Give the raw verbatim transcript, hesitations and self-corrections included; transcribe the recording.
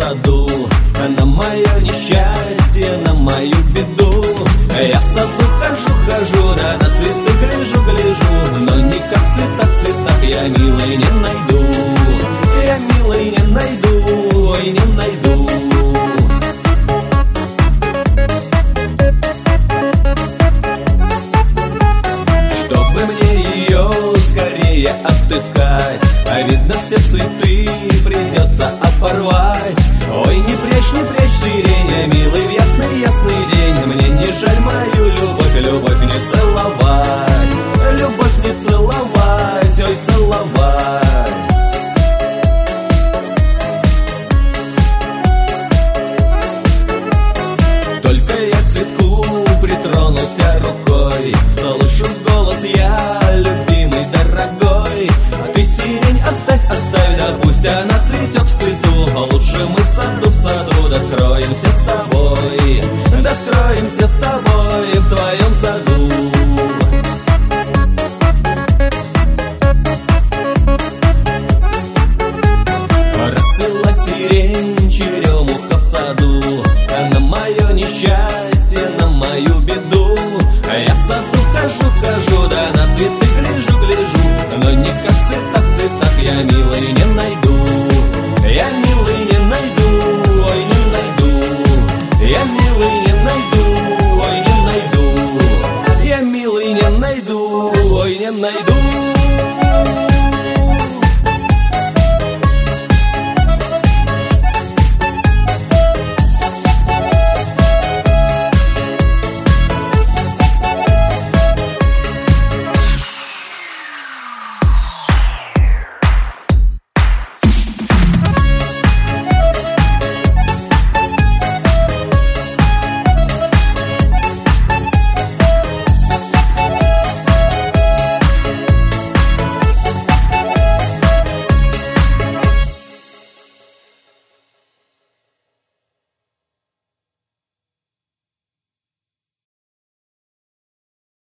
саду, на мое несчастье, на мою беду. Я в саду хожу, хожу, да на цветы гляжу, гляжу, но никак в цветах, цветах я милой не найду. Я милой не найду, ой, не найду. Чтобы мне ее скорее отыскать, а видно все цветы придется оборвать. Ой, не прячь, не прячь сирень, милый, в ясный, ясный день. Мне не жаль мою любовь, любовь не целовать, любовь не целовать, ой, целовать. Только я к цветку притронулся рукой, слышу голос я, любимый, дорогой. А ты сирень оставь, оставь, да пусть она цветет в цвету. Лучше мы в саду, в саду, да скроемся с тобой, да скроемся с тобой в твоем саду. Расцвела сирень, черемуха в саду, а на мое несчастье, на мою беду. Я в саду хожу, хожу, да на цветы гляжу, гляжу, но никак в цветах, в цветах я милой не найду. Я милый не найду, ой, не найду. Я милый не найду, ой, не найду. Я милый не найду, ой, не найду.